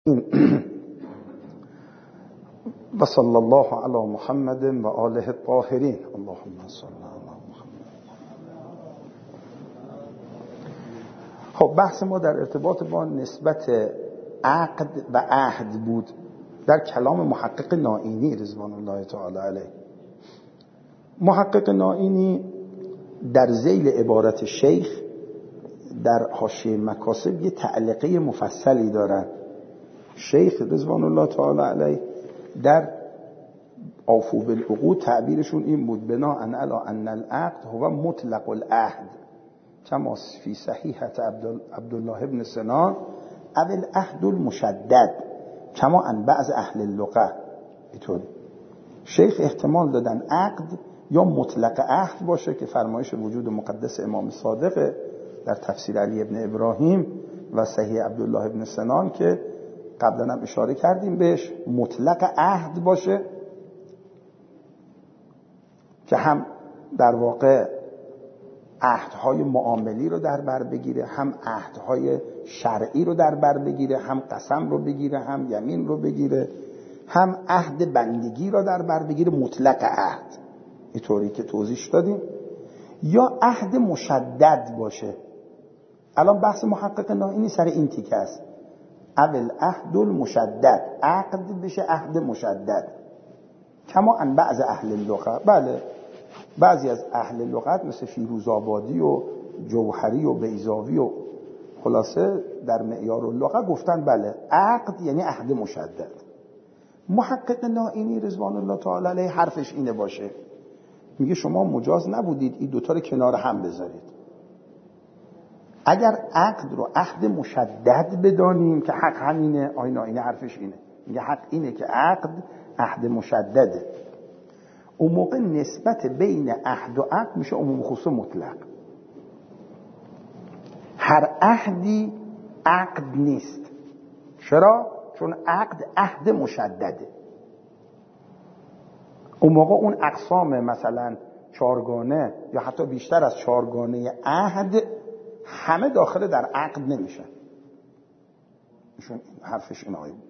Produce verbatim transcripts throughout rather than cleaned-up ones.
و صلی الله علی محمد و آله الطاهرین. اللهم صل علی محمد. خب بحث ما در ارتباط با نسبت عقد و عهد بود در کلام محقق نائینی رضوان الله تعالی علیه. محقق نائینی در ذیل عبارت شیخ در حاشیه مکاسب یه تعلیقه مفصلی دارن. شیخ رضوان الله تعالی علیه در اوفوا بالعقود تعبیرشون این بود: بنا ان علی ان العقد هو مطلق العهد کما فی صحیحه عبدالله ابن سنان او العهد المشدد کما ان بعض اهل اللغه. اینطوری شیخ احتمال دادن عقد یا مطلق عهد باشه که فرمایش وجود مقدس امام صادق در تفسیر علی ابن ابراهیم و صحیح عبدالله ابن سنان که قبلا هم اشاره کردیم بهش، مطلق عهد باشه که هم در واقع عهدهای معاملی رو در بر بگیره، هم عهدهای شرعی رو در بر بگیره، هم قسم رو بگیره، هم یمین رو بگیره، هم عهد بندگی رو در بر بگیره، مطلق عهد اینطوری که توضیح دادیم. یا عهد مشدد باشه. الان بحث محقق نائینی سر این تیکه است. اول عهد المشدد، عقد بشه عهد مشدد کما ان بعض اهل اللغه. بله بعضی از اهل لغت مثل فیروزآبادی و جوهری و بیضاوی و خلاصه در معیار اللغه گفتن بله عقد یعنی عهد مشدد. محقق نائینی رضوان الله تعالی علیه حرفش اینه باشه، میگه شما مجاز نبودید این دوتا رو کنار هم بذارید. اگر عقد رو عهد مشدد بدانیم که حق همینه، آی نائینی حرفش اینه، میگه حق اینه که عقد عهد مشدده، اون موقع نسبت بین عهد و عقد میشه عموم خصوص مطلق. هر عهدی عقد نیست. چرا؟ چون عقد عهد مشدده. اون موقع اون اقسام مثلا چارگانه یا حتی بیشتر از چارگانه عهد همه داخل در عقد نمیشن. ایشون حرفش این آیه.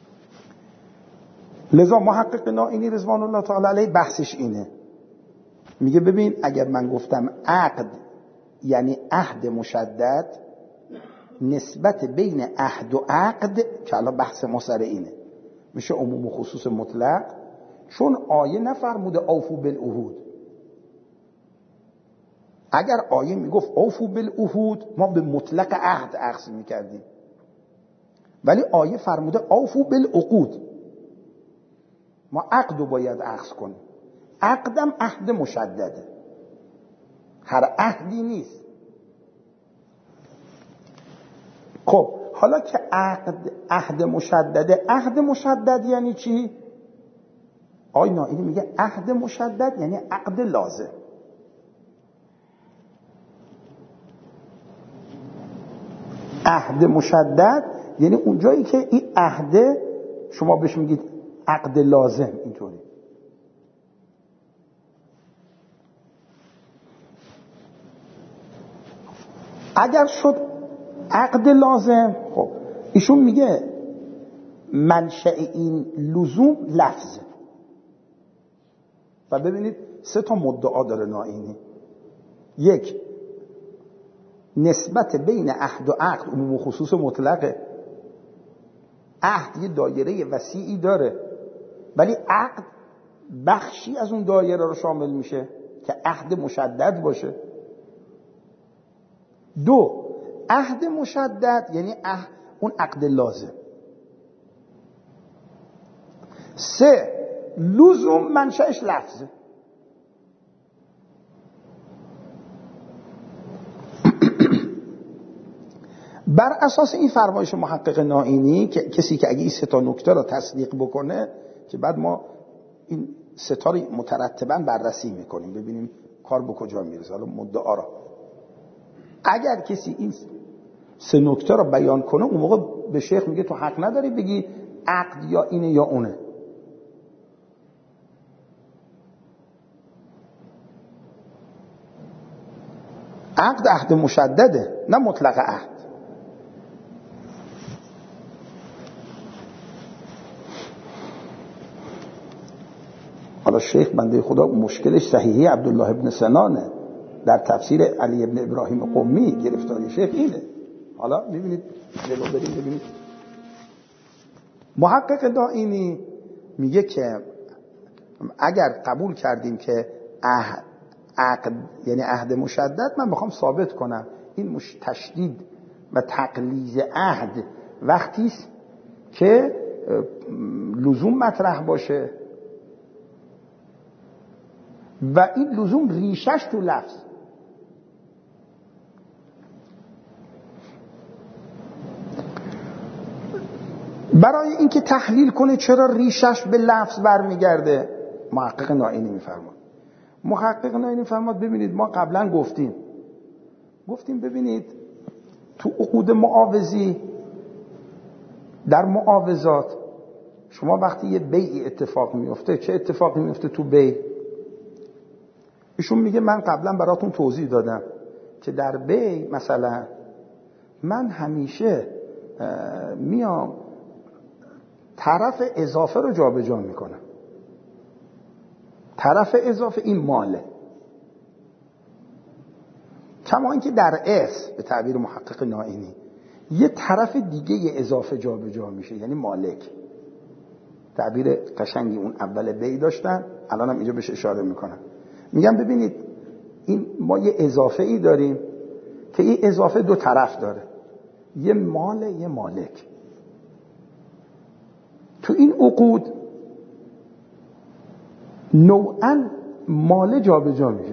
لذا محقق نائینی رضوان الله تعالی علیه بحثش اینه، میگه ببین اگر من گفتم عقد یعنی عهد مشدد، نسبت بین عهد و عقد که الان بحث ما سر اینه میشه عموم و خصوص مطلق، چون آیه نفرموده اوفوا بالعهود. اگر آیه میگفت اوفوا بالعهود ما به مطلق عهد اخذ میکردیم، ولی آیه فرموده اوفوا بالعقود، ما عقد رو باید اخذ کنیم. عقدم عهد مشدده، هر عهدی نیست. خب حالا که عقد عهد مشدده، عهد مشدد یعنی چی؟ آیه نائینی میگه عهد مشدد یعنی عقد لازم. عهد مشدد یعنی اون جایی که این عهد شما بهش میگید عقد لازم. اینطوری اگر شد عقد لازم، خب ایشون میگه منشأ این لزوم لفظه. و ببینید سه تا مدعا داره نائینی. یک، نسبت بین عهد و عقد عموم و خصوص مطلقه. عهد یه دایره وسیعی داره ولی عقد بخشی از اون دایره رو شامل میشه که عهد مشدد باشه. دو، عهد مشدد یعنی عهد اون عقد لازم. سه، لزوم منشأش لفظه. بر اساس این فرمایش محقق نائینی که کسی که اگه این سه تا نکته رو تصدیق بکنه، که بعد ما این سه تا رو مترتباً بررسی میکنیم ببینیم کار به کجا میرسه، حالا مدعا را اگر کسی این سه نکته رو بیان کنه، اون موقع به شیخ میگه تو حق نداری بگی عقد یا اینه یا اونه. عقد عهد مشدده نه مطلق عهد. حالا شیخ بنده خدا مشکلش صحیحه عبدالله ابن سنانه، در تفسیر علی ابن ابراهیم قمی گرفتاری شیخ اینه. حالا میبینید جلو بریم ببینید محقق دائینی میگه که اگر قبول کردیم که عهد عقد یعنی عهد مشدد، من میخوام ثابت کنم این تشدید و تقلیظ عهد وقتی است که لزوم مطرح باشه و این لزوم ریشش تو لفظ. برای اینکه تحلیل کنه چرا ریشش به لفظ برمیگرده، محقق نائینی میفرماد محقق نائینی میفرماد ببینید ما قبلا گفتیم گفتیم ببینید تو عقود معاوضی، در معاوضات شما وقتی یه بیع اتفاق میفته، چه اتفاقی میفته تو بیع؟ ایشون میگه من قبلا براتون توضیح دادم که در بیع مثلا من همیشه میام طرف اضافه رو جابجا میکنم. طرف اضافه این ماله، کما اینکه در ارث به تعبیر محقق نائینی یه طرف دیگه یه اضافه جابجا میشه، یعنی مالک. تعبیر قشنگی اون اول بیع داشتن، الانم اینجا بهش اشاره میکنم. میگم ببینید این ما یه اضافه ای داریم که این اضافه دو طرف داره، یه مال یه مالک. تو این عقود نوعاً مال جابجا میشه.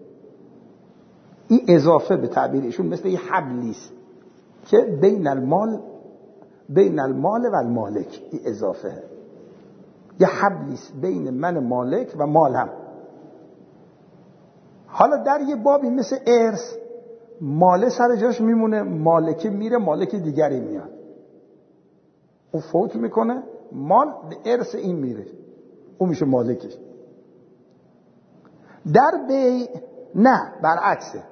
این اضافه به تعبیر ایشون مثل یه حبلی است که بین المال بین المال و المالک. این اضافه یه حبلی است بین من مالک و مالم. حالا در یه بابی مثل ارث مال سر جاش میمونه، مالک میره، مالک دیگری میاد، اون فوت میکنه، مال به ارث این میره، اون میشه مالکش. در بیع نه، برعکسه.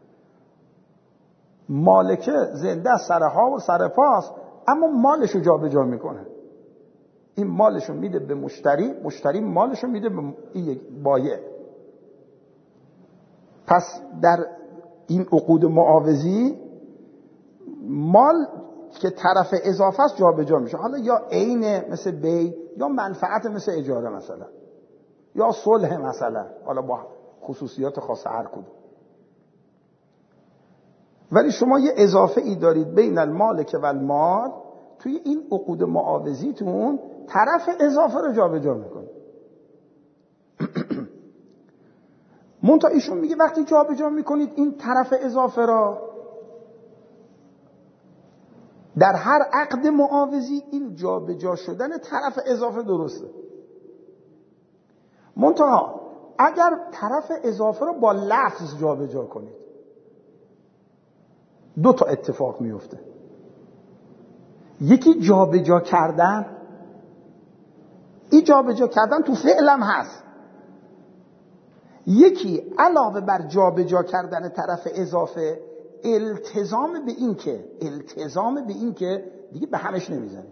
مالکه زنده سرها و سرپاست، اما مالشو جا به جا میکنه. این مالشو میده به مشتری، مشتری مالشو میده به این بایع. پس در این عقود معاوضی مال که طرف اضافه است جا به جا میشه. حالا یا عین مثل بیع، یا منفعت مثل اجاره مثلا، یا صلح مثلا، حالا با خصوصیات خاص هر کدوم. ولی شما یه اضافه ای دارید بین المالک و المال، توی این عقود معاوضیتون طرف اضافه رو جا به جا میکنید. منتها ایشون میگه وقتی جا به جا میکنید این طرف اضافه را، در هر عقد معاوضی این جا به جا شدن طرف اضافه درسته. منتها اگر طرف اضافه رو با لفظ جا به جا کنید، دو تا اتفاق میفته. یکی جا به جا کردن، این جا به جا کردن تو فعلم هست. یکی علاوه بر جا به جا کردن طرف اضافه، التزام به این که التزام به این که دیگه به همش نمیزنه.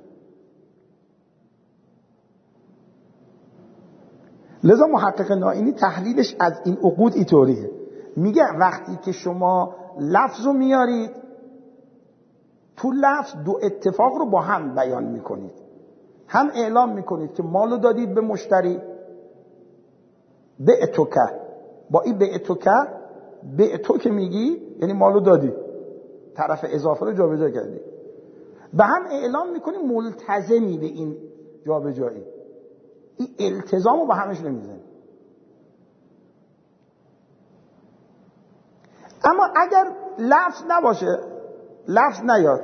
لذا محقق نائینی تحلیلش از این عقود اینطوریه، میگه وقتی که شما لفظ رو میارید، تو لفظ دو اتفاق رو با هم بیان میکنید. هم اعلام میکنید که مالو دادید به مشتری، به اتوکه، با این به اتوکه، به اتو که میگی یعنی مالو دادی، طرف اضافه رو جابجا کردی. به هم اعلام میکنی ملتزمی به این جابجایی. این التزام رو به همش نمیزنی. اما اگر لفظ نباشه، لفظ نیاد،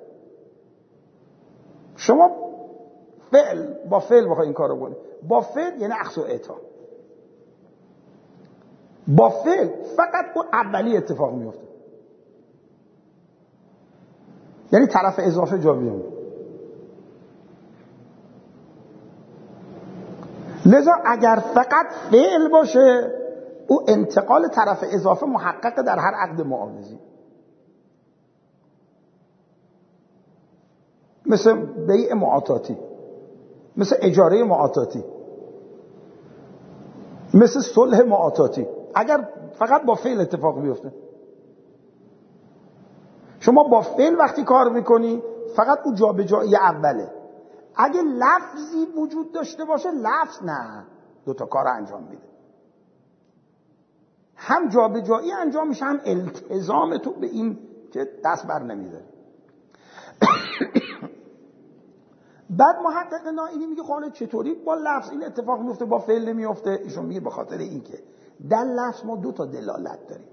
شما فعل با فعل بخوای این کار رو کنی، با فعل یعنی اخذ و اعطا، با فعل فقط اون اولی اتفاق میفته، یعنی طرف اضافه جا بیان. لذا اگر فقط فعل باشه، او انتقال طرف اضافه محقق در هر عقد معاوضی. مثل بیع معاطاتی، مثل اجاره معاطاتی. مثل صلح معاطاتی، اگر فقط با فعل اتفاق بیفته. شما با فعل وقتی کار میکنی فقط اون جابجایی اوله. اگه لفظی وجود داشته باشه، لفظ نه، دوتا کار انجام میده. هم جابجایی انجام میشه، هم التزام تو به این که دست بر نمیداری. بعد محقق نائینی میگه حالا چطوری با لفظ این اتفاق میفته با فعل نمیفته؟ ایشون میگه به خاطر این که در لفظ ما دو تا دلالت داریم.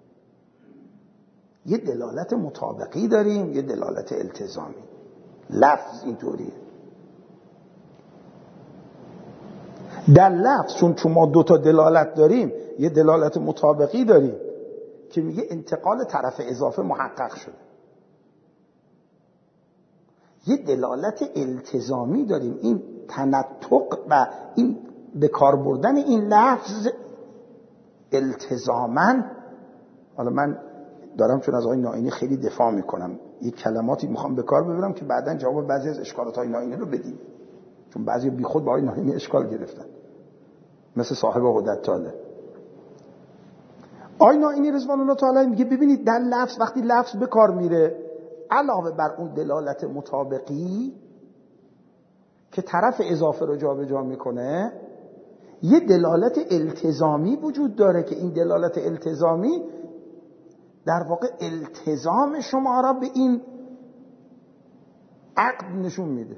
یه دلالت مطابقی داریم، یه دلالت التزامی. لفظ اینطوریه. در لفظ چون چون ما دو تا دلالت داریم، یه دلالت مطابقی داریم که میگه انتقال طرف اضافه محقق شده. یه دلالت التزامی داریم، این تنطق و این به کار بردن این لفظ التزاماً. حالا من دارم چون از آقای نائینی خیلی دفاع میکنم، یه کلماتی میخوام به کار ببرم که بعداً جواب بعضی از اشکالات های نائینی رو بدیم، چون بعضی بی خود با آقای نائینی اشکال گرفتن، مثل صاحب عقدت طالب. آقای نائینی رضوان الله تعالی میگه ببینید در لفظ وقتی لفظ به کار میره، علاوه بر اون دلالت مطابقی که طرف اضافه رو جابجا میکنه، یه دلالت التزامی وجود داره که این دلالت التزامی در واقع التزام شما را به این عقد نشون میده.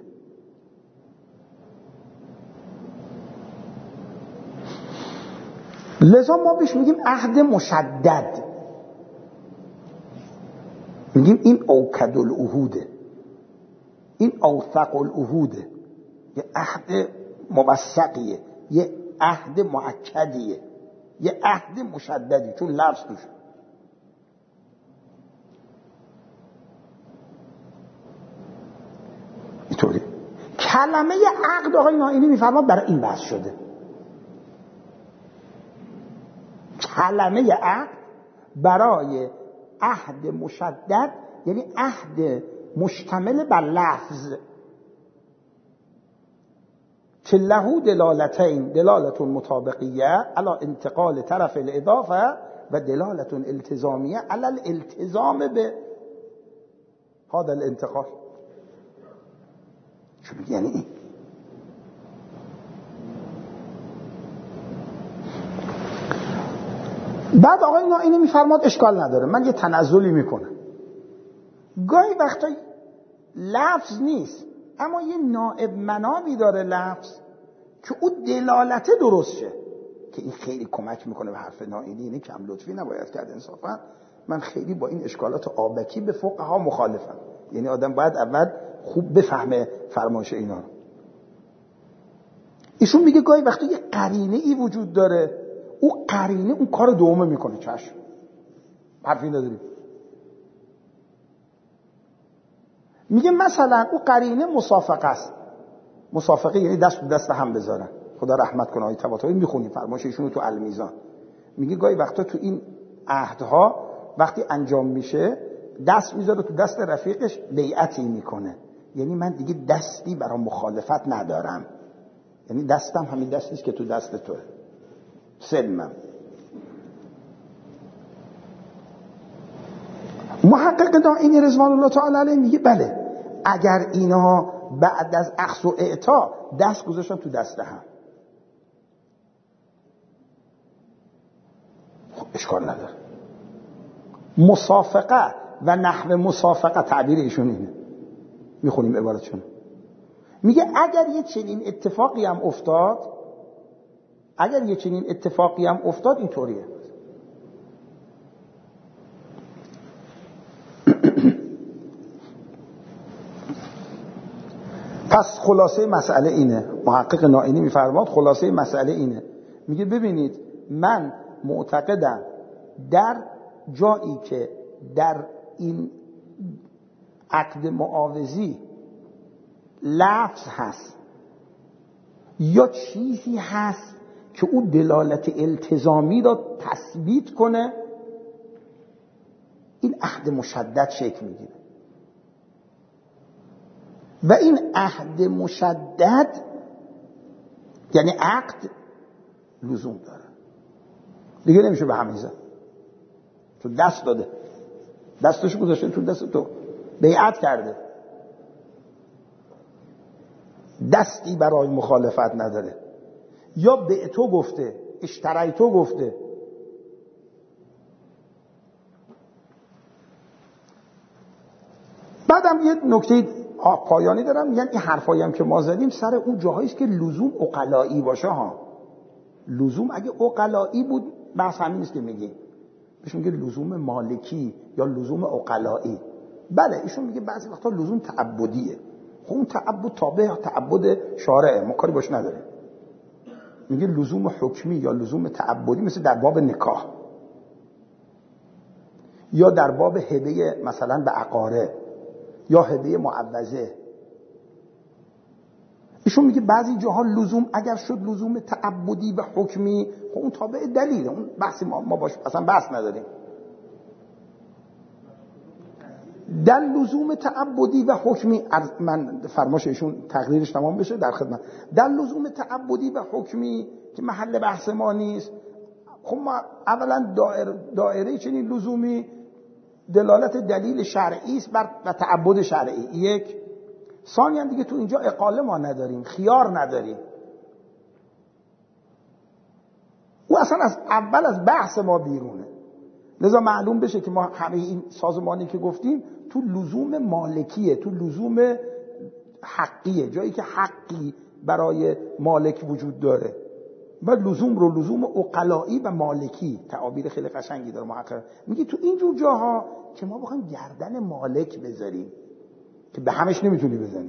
لذا ما بهش میگیم عهد مشدد، میگیم این اوکد العهوده، این اوثق العهوده، یه عهد موثقیه، یه عهد مؤکدیه، یه عهد مشددی، چون لفظ توش. اینطوری کلمه عقد آقای نائینی میفرماد برای این بحث شده. کلمه عقد برای عهد مشدد، یعنی عهد مشتمل بر لفظ که له دلالتین، دلالت مطابقیه علی انتقال طرف الاضافه و دلالت التزامیه علی الالتزام به هذا الانتقال. چون یعنی این بعد آقای نائینی میفرماد اشکال نداره، من یه تنزلی میکنم. گاهی وقتا لفظ نیست اما یه نائب منامی داره لفظ که اون دلالت درست شه، که این خیلی کمک میکنه به حرف نائینی. اینه کم لطفی نباید کرد انصافا. من خیلی با این اشکالات آبکی به فقها مخالفم، یعنی آدم باید اول خوب بفهمه فرمایش اینا رو. ایشون میگه گاهی وقتا یه قرینه ای وجود داره، او قرینه اون کار دومه میکنه. چشم، حرفی نداریم. میگه مثلا او قرینه مسافقه است. مسافقه یعنی دست تو دست هم بذارن. خدا رحمت کنه آیه طباطبایی میخونیم فرمایش ایشونو تو المیزان. میگه گاهی وقتا تو این عهدها وقتی انجام میشه دست میذاره تو دست رفیقش، بیعتی میکنه، یعنی من دیگه دستی برای مخالفت ندارم، یعنی دستم همین دستیست که تو دست توه، سلمم. محقق نائینی رضوان الله تعالی علیه میگه بله، اگر اینا بعد از اخذ و اعطا دست گذاشتن تو دست هم، خب اشکال نداره. مسافقه و نحو مسافقه تعبیر ایشون اینه، میخونیم عبارتشون. میگه اگر یه چنین اتفاقی هم افتاد، اگر یه چنین اتفاقی هم افتاد اینطوریه. پس خلاصه مسئله اینه، محقق نائینی میفرماد خلاصه مسئله اینه، میگه ببینید من معتقدم در جایی که در این عقد معاوضی لفظ هست یا چیزی هست که او دلالت التزامی را تثبیت کنه، این عهد مشدد شکل میگیره. و این عهد مشدد یعنی عقد لزوم داره. دیگه نمیشه به همین زد، تو دست داده، دستش گذاشته تو دست تو، بیعت کرده، دستی برای مخالفت نداره. یا به تو گفته، اشتری تو گفته. بعدم یه نکته پایانی دارم، یعنی این حرفایی هم که ما زدیم سر اون جاهایی است که لزوم عقلایی باشه ها. لزوم اگه عقلایی بود بحث همین است که میگه، بهش میگه لزوم مالکی یا لزوم عقلایی. بله ایشون میگه بعضی وقتا لزوم تعبدیه. خب اون تعبد تابع تعبد شارعه، ما کاری باش نداریم. میگه لزوم حکمی یا لزوم تعبدی مثل در باب نکاح یا در باب هدیه مثلا به عقاره یا هدیه معوضه. ایشون میگه بعضی جاها لزوم اگر شد لزوم تعبدی و حکمی، خب اون تابع دلیله، اون بحثی ما, ما باش اصلا بحث نداریم. در لزوم تعبدی و حکمی، من فرماش ایشون تقریرش تمام بشه در خدمت. در لزوم تعبدی و حکمی که محل بحث ما نیست، خب ما اولا دائره, دائره چنین لزومی دلالت دلیل شرعی است بر تعبد شرعی. یک. ثانیاً دیگه تو اینجا اقاله ما نداریم، خیار نداریم. او اصلا از اول از بحث ما بیرونه. لذا معلوم بشه که ما همه این سازمانی که گفتیم تو لزوم مالکیه، تو لزوم حقیه، جایی که حقی برای مالک وجود داره. و لزوم رو لزوم عقلایی و مالکی، تعابیر خیلی قشنگی داره محقق میگه تو اینجور جاها که ما بخوایم گردن مالک بذاریم که به همش نمیتونی بزنی.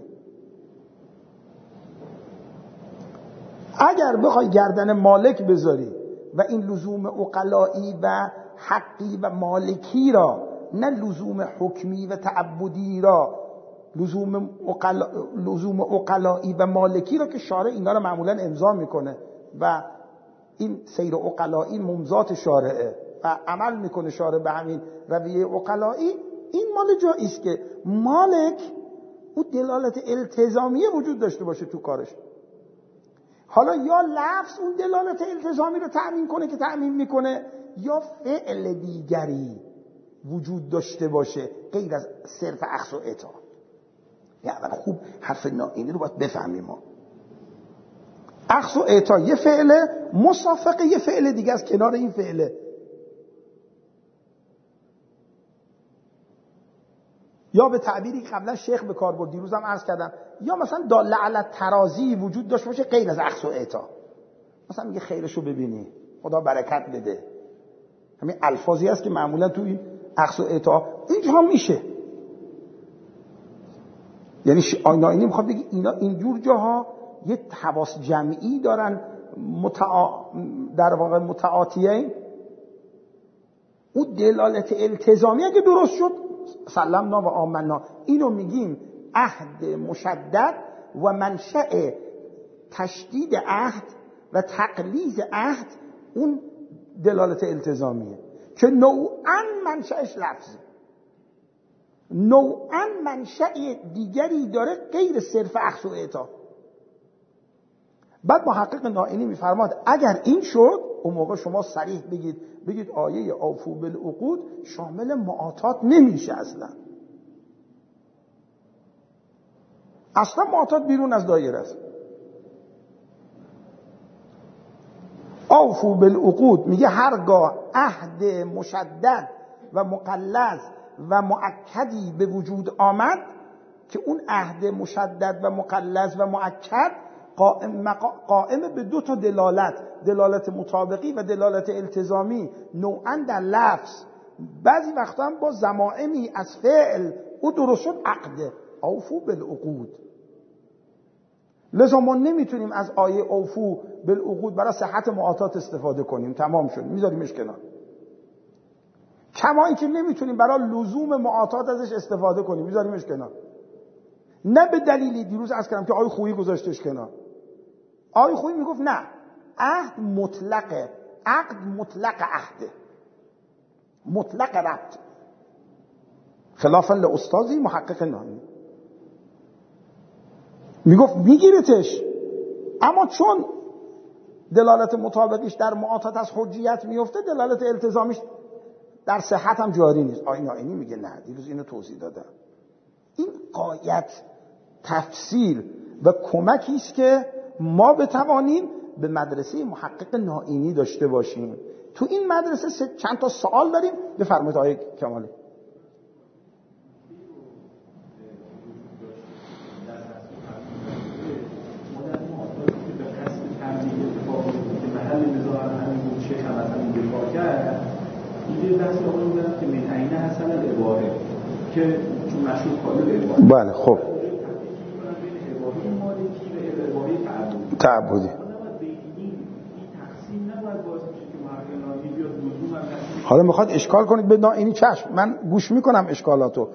اگر بخوای گردن مالک بذاری و این لزوم عقلایی و حقی و مالکی را، نه لزوم حکمی و تعبدی را، لزوم عقل... لزوم عقلایی و مالکی را که شارع اینا را معمولا امضا میکنه و این سیر عقلایی ممضات شارعه و عمل میکنه شارع به همین رویه عقلایی، این مال جایی است که مالک اون دلالت التزامیه وجود داشته باشه تو کارش. حالا یا لفظ اون دلالت التزامی رو تأمین کنه که تأمین میکنه، یا فعل دیگری وجود داشته باشه غیر از صرف اخذ و اعطا. یعنی خوب حرف نائینی رو باید بفهمیم ما. اخذ و اعطا یه فعله، مسافقه یه فعل دیگه از کنار این فعله. یا به تعبیری که قبلا شیخ به کار برد، دیروزم عرض کردم، یا مثلا داله علی ترازی وجود داشته باشه غیر از اخذ و اعطا. مثلا میگه خیرشو ببینی، خدا برکت بده. همین الفاظی هست که معمولا تو این اخذ و اعطا اینجا هم میشه. یعنی آینه میخواد بگه اینا اینجور جاها یه حواس جمعی دارن، متع... در واقع متعاطیه. اون دلالت التزامی اگه درست شد سلمنا و آمنا، اینو میگیم عهد مشدد و منشأ تشدید عهد و تقلیز عهد اون دلالت التزامیه که نوعاً منشأش لفظه، نوعاً منشأ دیگری داره غیر صرف اخذ و اعطا. بعد محقق نائینی میفرماد اگر این شد اون موقع شما صریح بگید بگید آیه اوفوا بالعقود شامل معاطات نمیشه. اصلا اصلا معاطات بیرون از دایره است. اوفوا بالعقود میگه هرگاه عهد مشدد و مقلز و مؤکدی به وجود آمد که اون عهد مشدد و مقلز و مؤکد قائم, قائم به دو تا دلالت، دلالت مطابقی و دلالت التزامی، نوعاً در لفظ، بعضی وقتا هم با ضمائمی از فعل، او درست شد عقد اوفوا بالعقود. لذا ما نمیتونیم از آیه اوفوا بالعقود برای صحت معاطات استفاده کنیم، تمام شد میذاریمش کنار. کما اینکه نمیتونیم برای لزوم معاطات ازش استفاده کنیم، میذاریمش کنار. نه به دلیلی دیروز عرض کردم که آیه خویی گذاشتش کنار. آیه خویی میگفت نه، عهد مطلقه، عقد مطلق عهده، مطلق ربط، خلافا لاستاذی محقق نائینی میگفت میگیرتش، اما چون دلالت مطابقش در معاطات از حجیت میفته، دلالت التزامیش در صحت هم جاری نیست. آیین آینی میگه نه، دیروز اینو توضیح دادم. این غایت تفسیر و کمکی است که ما بتوانیم به مدرسه محقق نائینی داشته باشیم. تو این مدرسه چند تا سوال داریم. بفرمایید آقای کمالی. که چون مشروط قائل به بله خب تعبدی حالا میخواد اشکال کنید به نائینی، چشم من گوش میکنم اشکالاتو.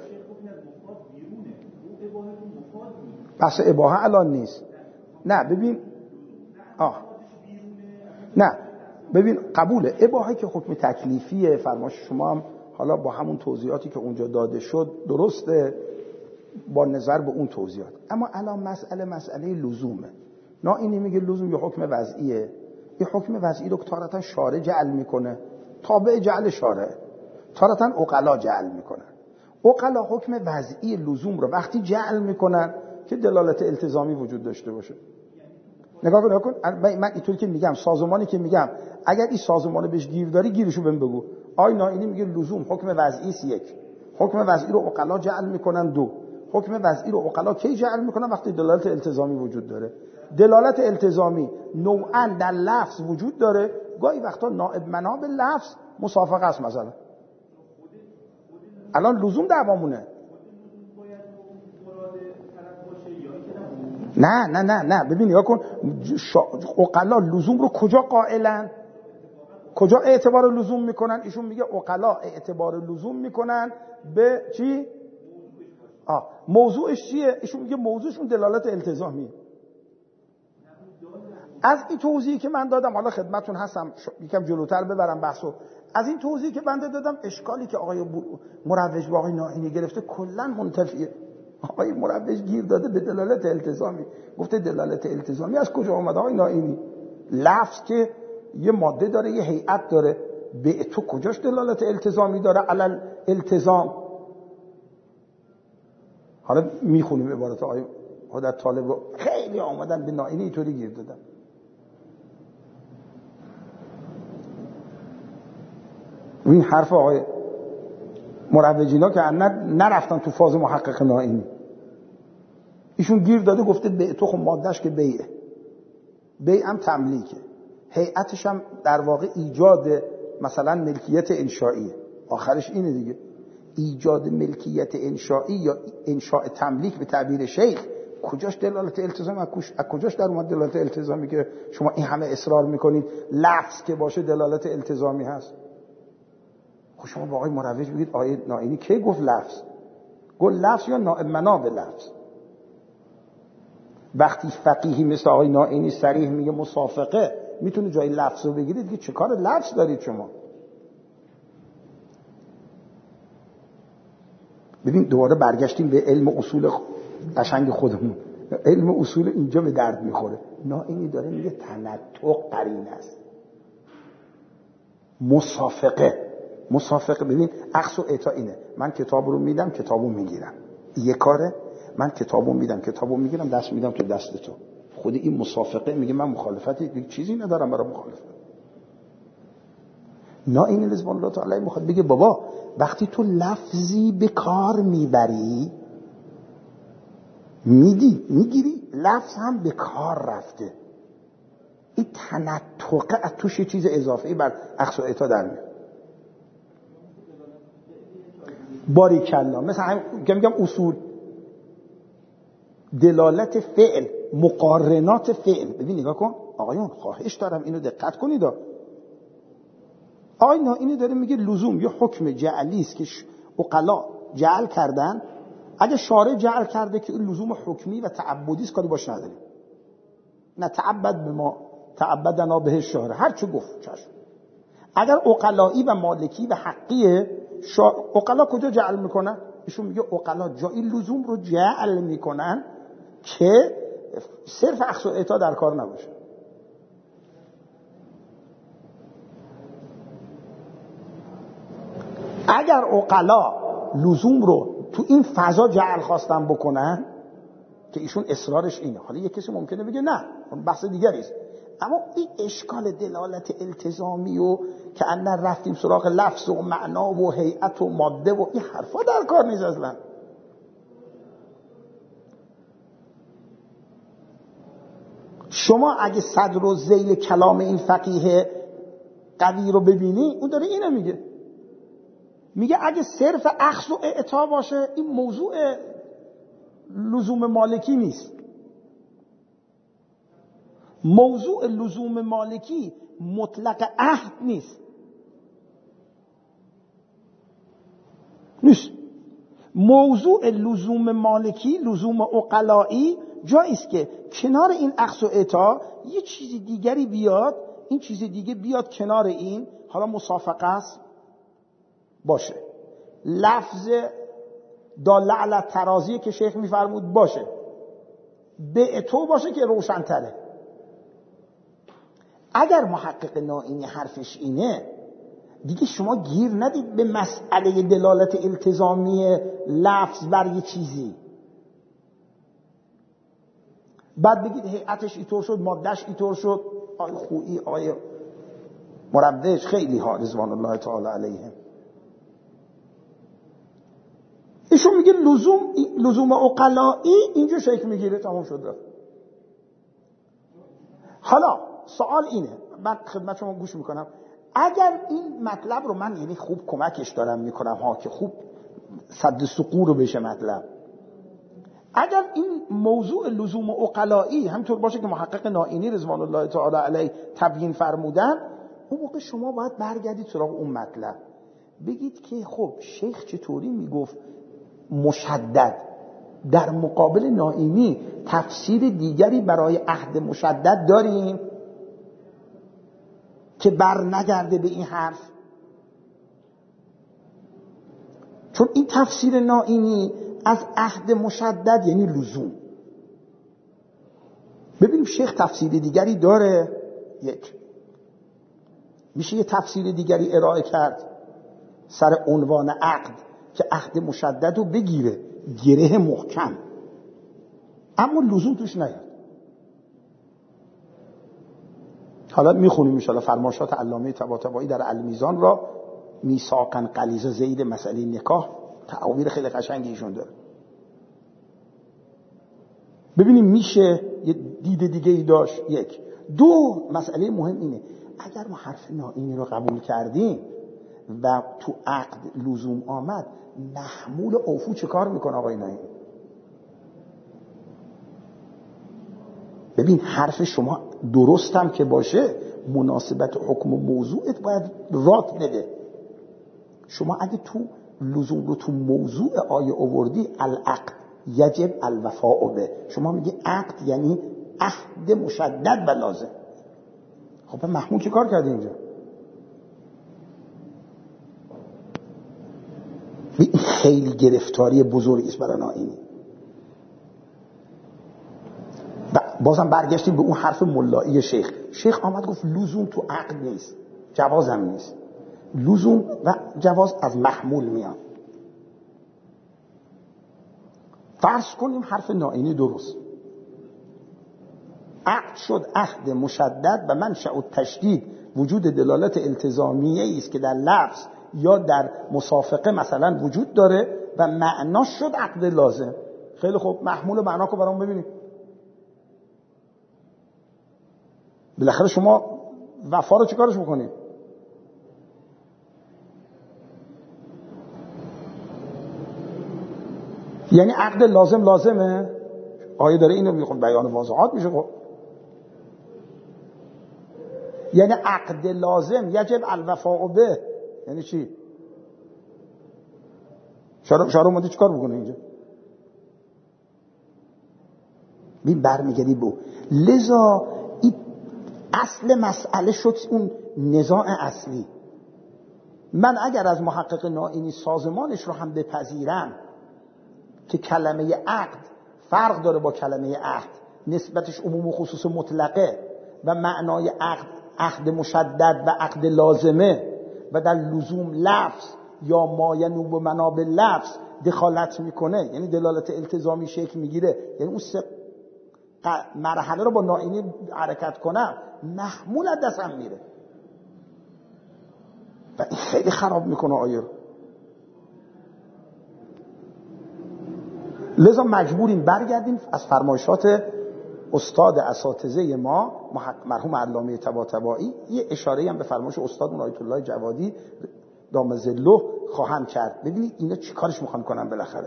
بحث اباحه الان نیست. نه ببین آه نه ببین قبوله. اباحه که حکم تکلیفیه، فرمایش شما هم حالا با همون توضیحاتی که اونجا داده شد درسته، با نظر به اون توضیحات. اما الان مسئله مسئله لزومه. نائینی میگه لزوم یه حکم وضعیه. این حکم وضعی رو تارتا شارع جعل میکنه، تابع جعل شارع، تارتا عقلا جعل میکنن. عقلا حکم وضعی لزوم رو وقتی جعل میکنن که دلالت التزامی وجود داشته باشه. نگاه کن نگاه کن من اینطوری که میگم، سازمانی که میگم اگر این سازمانو بهش گیر داری گیرشو بهم بگو. آی نائینی میگه لزوم حکم وضعی است. یک، حکم وضعی رو عقلا جعل میکنن. دو، حکم وضعی رو عقلا کی جعل میکنن؟ وقتی دلالت التزامی وجود داره. دلالت التزامی نوعا در لفظ وجود داره، گاهی وقتا نائب مناب لفظ مسافقه است. مثلا الان لزوم دعوامونه. نه نه نه نه ببین نگاه کن، عقلا لزوم رو کجا قائلن؟ کجا اعتبار لزوم میکنن؟ ایشون میگه عقلا اعتبار لزوم میکنن به چی؟ آه موضوعش چیه؟ ایشون میگه موضوعشون دلالت التزامی. از این توضیحی که من دادم، حالا خدمتتون هستم یکم جلوتر ببرم بحثو. از این توضیحی که بنده دادم، اشکالی که آقای مروج با آقای نائینی گرفته کلا منتفیه. آقای مروج گیر داده به دلالت التزامی، گفته دلالت التزامی از کجا اومده آقای نائینی؟ لفظ که یه ماده داره، یه هیئت داره، به تو کجاش دلالت التزامی داره؟ علل التزام. حالا میخونیم عبارت آقای حضرت طالب رو. خیلی آمدن به نائینی اینطوری گیر دادن. این حرف آقای مروجینا که نرفتن تو فاز محقق نائینی، ایشون گیر داده گفته به تو خب مادهش که بیعه، بیع هم تملیکه، هیئتش هم در واقع ایجاد مثلا ملکیت انشائیه. آخرش اینه دیگه، ایجاد ملکیت انشائی یا انشاء تملیک به تعبیر شیخ. کجاش دلالت التزام؟ از کجاش در اومد دلالت التزامی که شما این همه اصرار میکنید لفظ که باشه دلالت التزامی هست؟ خب شما با آقای مروج بگید آقای نائینی کی گفت لفظ؟ گفت لفظ یا نائب مناب لفظ. وقتی فقیهی مثل آقای نائینی صریح میگه مسافقه میتونه جای لفظ رو بگیرید، دیگه چه کار لفظ دارید شما؟ ببین دوباره برگشتیم به علم اصول قشنگ خودمون. علم اصول اینجا به درد میخوره. نائینی داره میگه تنطق قرین است. مسافقه مسافقه ببین اخذ و اعطا اینه. من کتاب رو میدم، کتابو میگیرم. یه کاره. من کتابو میدم، کتابو میگیرم، دست میدم تو دست تو. خود این مسافقه میگه من مخالفتی چیزی ندارم برای مخالفت. نائینی رضوان الله تعالی میخواد بگه بابا وقتی تو لفظی به کار میبری، میدی میگیری، لفظ هم به کار رفته. این تنطقه از توش یه چیز اضافه‌ای بر اخذ و اعطا در میاد. باریکلا. مثلا هم که میگم اصول دلالت فعل، مقارنات فعل. ببین نگاه کن آقایون، خواهش دارم اینو دقت کنید. آقای نائینی داره میگه لزوم یه حکم جعلی است که عقلا جعل کردن. اگه شارع جعل کرده که این لزوم حکمی و تعبدی است، کاری باش نداریم. نه تعبد به ما تعبدنا به شارع، هر چه گفت چشم. اگر عقلایی و مالکی و حقیه، عقلا کجا جعل میکنن؟ ایشون میگه عقلا جایی لزوم رو جعل میکنن که صرف اخذ و اعطا در کار نباشه. اگر عقلا لزوم رو تو این فضا جعل خواستن بکنن که ایشون اصرارش اینه، حالا یک کسی ممکنه بگه نه اون بحث دیگری است، اما این اشکال دلالت التزامی و که اندر رفتیم سراغ لفظ و معنا و هیئت و ماده و این حرفا در کار نیست اصلا. شما اگه صدر و ذیل کلام این فقیه قوی رو ببینی، اون داره اینو میگه، میگه اگه صرف اخذ و اعطا باشه این موضوع لزوم مالکی نیست. موضوع لزوم مالکی مطلق عهد نیست نیست موضوع لزوم مالکی، لزوم عقلایی جایی است که کنار این اخذ و اعطا یه چیزی دیگری بیاد، این چیز دیگه بیاد کنار این، حالا مسافقه است باشه، لفظ دال علی ترازی که شیخ میفرمود باشه، به تو باشه که روشن‌تره. اگر محقق نائینی حرفش اینه، دیگه شما گیر ندید به مسئله دلالت التزامی لفظ بر یه چیزی، بعد بگید هیئتش اینطور شد، مادهش اینطور شد. آقای خویی، آقای مروج، خیلی ها رضوان الله تعالی علیهم، ایشون میگه لزوم لزوم عقلایی اینجا شکل میگیره، تمام شد رفت. حالا سوال اینه، من خدمت شما گوش میکنم، اگر این مطلب رو من یعنی خوب کمکش دارم میکنم ها که خوب صد سقور رو بشه مطلب، اگر این موضوع لزوم عقلایی همطور باشه که محقق نائینی رضوان الله تعالی علیه تبیین فرمودن، اون موقع شما باید برگردید سراغ اون مطلب، بگید که خب شیخ چطوری میگفت مشدد، در مقابل نائینی تفسیر دیگری برای عهد مشدد داریم که بر نگرده به این حرف، چون این تفسیر نائینی از عهد مشدد یعنی لزوم. ببینیم شیخ تفسیر دیگری داره، یک میشه یه تفسیر دیگری ارائه کرد سر عنوان عقد که عهد مشدد رو بگیره، گره محکم، اما لزوم توش نیاد. حالا میخونیم انشاءالله فرمایشات علامه طباطبایی در المیزان را، میثاقا غلیظ زید مسئله نکاح، تعابیر خیلی قشنگی ایشون داره. ببینیم میشه یه دید دیگه ای داشت. یک دو مسئله مهم اینه، اگر ما حرف نائینی رو قبول کردیم و تو عقد لزوم آمد، محمول عفو چه کار میکنه آقای نائینی؟ ببین حرف شما درستم که باشه، مناسبت حکم و موضوعت باید رات بده. شما اگه تو لزوم رو تو موضوع آیه آوردی، العقد یجب الوفاء به، شما میگی عقد یعنی عهد مشدد و لازم، خب محمول چه کار کرده اینجا؟ خیلی گرفتاری بزرگی است برای نائینی. بازم برگشتیم به اون حرف ملایی شیخ. شیخ آمد گفت لزوم تو عقد نیست، جواز هم نیست. لزوم و جواز از محمول میان. فرض کنیم حرف نائینی درست، عقد شد عهد مشدد و منشأ التشدید وجود دلالت التزامیه است که در لفظ یا در مسافقه مثلا وجود داره و معناش شد عقد لازم. خیلی خوب، محمول و معنا رو برام ببینید. بالاخره شما وفا رو چیکارش میکنید؟ یعنی عقد لازم لازمه؟ آیه داره اینو میخواد بیان واضحات میشه. خب یعنی عقد لازم یجب الوفاء به، یعنی چی؟ شارع شارع اومده چیکار بکنه اینجا؟ ببین برمیگردی به لذا این اصل مسئله شد اون نزاع اصلی. من اگر از محقق نائینی سازمانش رو هم بپذیرم که کلمه عقد فرق داره با کلمه عهد، نسبتش عموم و خصوص مطلقه و معنای عقد عهد مشدد و عقد لازمه و در لزوم لفظ یا ما ینوب مناب لفظ دخالت میکنه، یعنی دلالت التزامی شکل میگیره، یعنی اون سه مرحله رو با نائینی حرکت کنم، محمول از دستم میره و این خیلی خراب میکنه آیه رو. لذا مجبوریم برگردیم از فرمایشات استاد اساتذه ما مرحوم علامه طباطبایی، یه اشاره هم به فرمایش استادمون آیت الله جوادی دام ظله خواهم کرد. ببینید اینا چی کارش میخوان کنن بالاخره،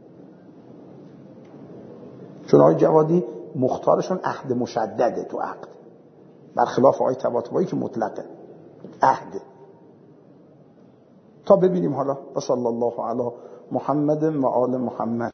چون آقای جوادی مختارشون عهد مشدده تو عقد، برخلاف آقای طباطبایی که مطلقه عهد. تا ببینیم حالا. و صلی الله علی محمد و آل محمد.